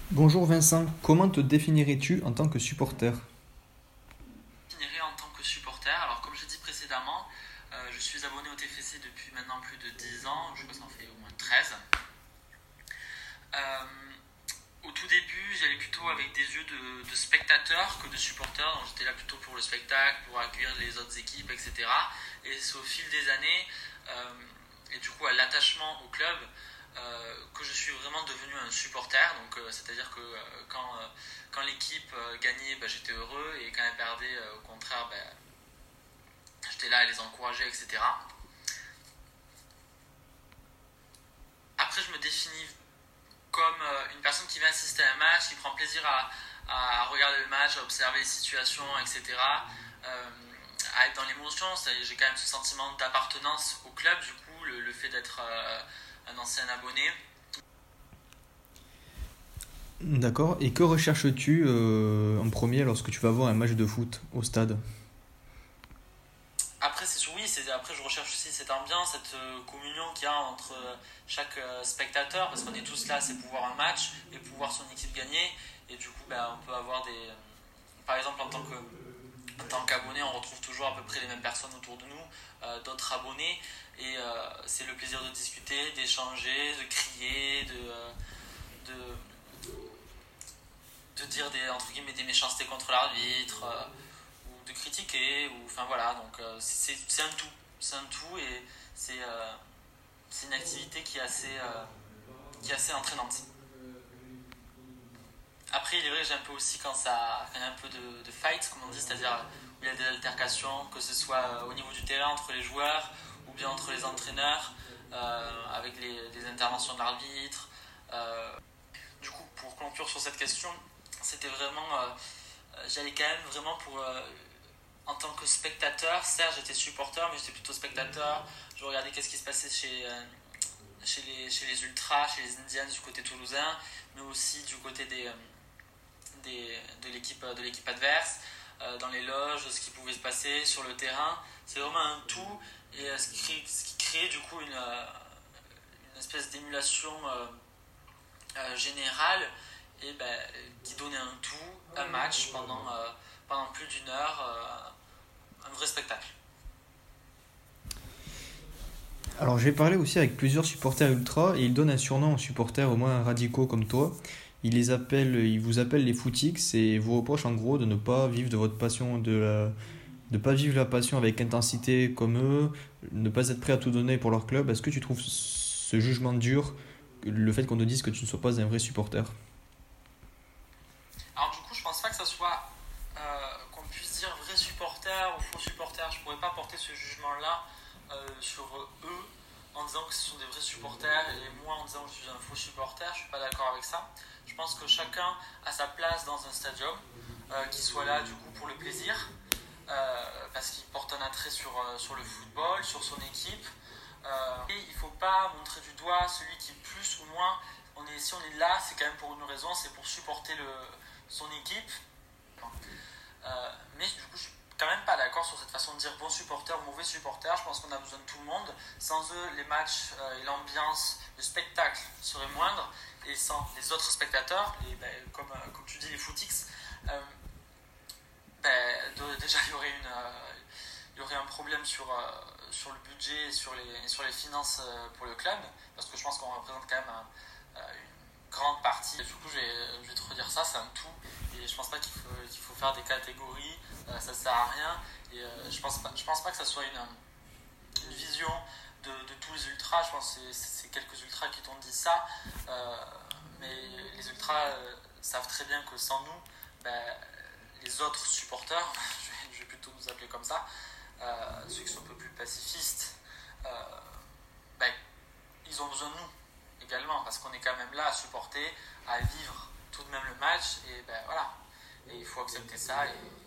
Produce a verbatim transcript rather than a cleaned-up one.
Bonjour Vincent, comment te définirais-tu en tant que supporter? Finirai en tant que supporter. Alors, comme j'ai dit précédemment, euh, je suis abonné au T F C depuis maintenant plus de dix ans. Je crois que ça en fait au moins treize. Euh, Au tout début, j'allais plutôt avec des yeux de, de spectateur que de supporter. Donc, j'étais là plutôt pour le spectacle, pour accueillir les autres équipes, et cetera. Et c'est au fil des années, euh, et du coup à l'attachement au club, euh, que je suis vraiment devenu un supporter. Donc, euh, c'est-à-dire que euh, quand, euh, quand l'équipe euh, gagnait, bah, j'étais heureux, et quand elle perdait, euh, au contraire, bah, j'étais là à les encourager, et cetera. Après, je me définis comme euh, une personne qui vient assister à un match, qui prend plaisir à, à regarder le match, à observer les situations, et cetera. Euh, à être dans l'émotion, j'ai quand même ce sentiment d'appartenance au club, du coup, le, le fait d'être euh, un ancien abonné. D'accord, et que recherches-tu euh, en premier lorsque tu vas voir un match de foot au stade? Après, c'est oui, c'est, après, je recherche aussi cette ambiance, cette euh, communion qu'il y a entre euh, chaque euh, spectateur, parce qu'on est tous là, c'est pour voir un match et pour voir son équipe gagner. Et du coup, ben, on peut avoir des. Euh, par exemple, en tant que en tant qu'abonné, on retrouve toujours à peu près les mêmes personnes autour de nous, euh, d'autres abonnés, et euh, c'est le plaisir de discuter, d'échanger, de crier, de, euh, de, de dire des, entre guillemets, des méchancetés contre l'arbitre, euh, ou de critiquer, ou enfin voilà, donc euh, c'est, c'est un tout, c'est un tout, et c'est, euh, c'est une activité qui est assez, euh, qui est assez entraînante. Après, il est vrai que j'ai un peu aussi quand, ça, quand il y a un peu de, de fight, comme on dit, c'est-à-dire où il y a des altercations, que ce soit au niveau du terrain entre les joueurs ou bien entre les entraîneurs, euh, avec les, les interventions de l'arbitre. Euh, du coup, pour conclure sur cette question, c'était vraiment. Euh, j'allais quand même vraiment pour. Euh, en tant que spectateur, certes j'étais supporter, mais j'étais plutôt spectateur. Je regardais qu'est-ce qui se passait chez, euh, chez, les, chez les Ultras, chez les Indians du côté toulousain, mais aussi du côté des, euh, des, de l'équipe de l'équipe adverse, euh, dans les loges, ce qui pouvait se passer sur le terrain. C'est vraiment un tout, et euh, ce, qui crée, ce qui crée du coup une, euh, une espèce d'émulation euh, euh, générale, et ben, qui donnait un tout, un match pendant, euh, pendant plus d'une heure, euh, un vrai spectacle. Alors j'ai parlé aussi avec plusieurs supporters ultra et ils donnent un surnom aux supporters au moins radicaux comme toi. Ils les appellent, ils vous appellent les footix et vous reprochent en gros de ne pas vivre de votre passion, de la, de pas vivre la passion avec intensité comme eux, ne pas être prêt à tout donner pour leur club. Est-ce que tu trouves ce jugement dur, le fait qu'on te dise que tu ne sois pas un vrai supporter? Alors du coup, je pense pas que ça soit euh, qu'on puisse dire vrai supporter ou faux supporter. Je pourrais pas porter ce jugement-là euh, sur eux en disant que ce sont des vrais supporters et moi en disant que je suis un faux supporter. Je suis pas d'accord avec ça. Je pense que chacun a sa place dans un stadium, euh, qu'il soit là du coup pour le plaisir, euh, parce qu'il porte un attrait sur, euh, sur le football, sur son équipe. Euh, et il ne faut pas montrer du doigt celui qui est plus ou moins. On est, si on est là, c'est quand même pour une raison, c'est pour supporter le, son équipe. Euh, mais du coup, je suis quand même pas d'accord sur cette façon de dire bon supporter, mauvais supporter. Je pense qu'on a besoin de tout le monde. Sans eux, les matchs euh, et l'ambiance, le spectacle seraient moindres. Et sans les autres spectateurs, les, ben, comme, euh, comme tu dis, les footix, euh, ben, de, déjà il y aurait une, euh, il y aurait un problème sur, euh, sur le budget et sur les, sur les finances euh, pour le club, parce que je pense qu'on représente quand même un, euh, une grande partie. Et du coup, je vais, je vais te redire ça, c'est un tout, et je pense pas qu'il faut, qu'il faut faire des catégories, euh, ça sert à rien, et euh, je, pense pas, je pense pas que ça soit une, une vision de, de tous les ultras. Je pense que c'est, c'est quelques ultras qui t'ont dit ça, euh, mais les ultras euh, savent très bien que sans nous, ben, les autres supporters, je vais plutôt nous appeler comme ça, euh, ceux qui sont un peu plus pacifistes, euh, ben, ils ont besoin de nous également, parce qu'on est quand même là à supporter, à vivre tout de même le match, et ben voilà, et il faut accepter ça, et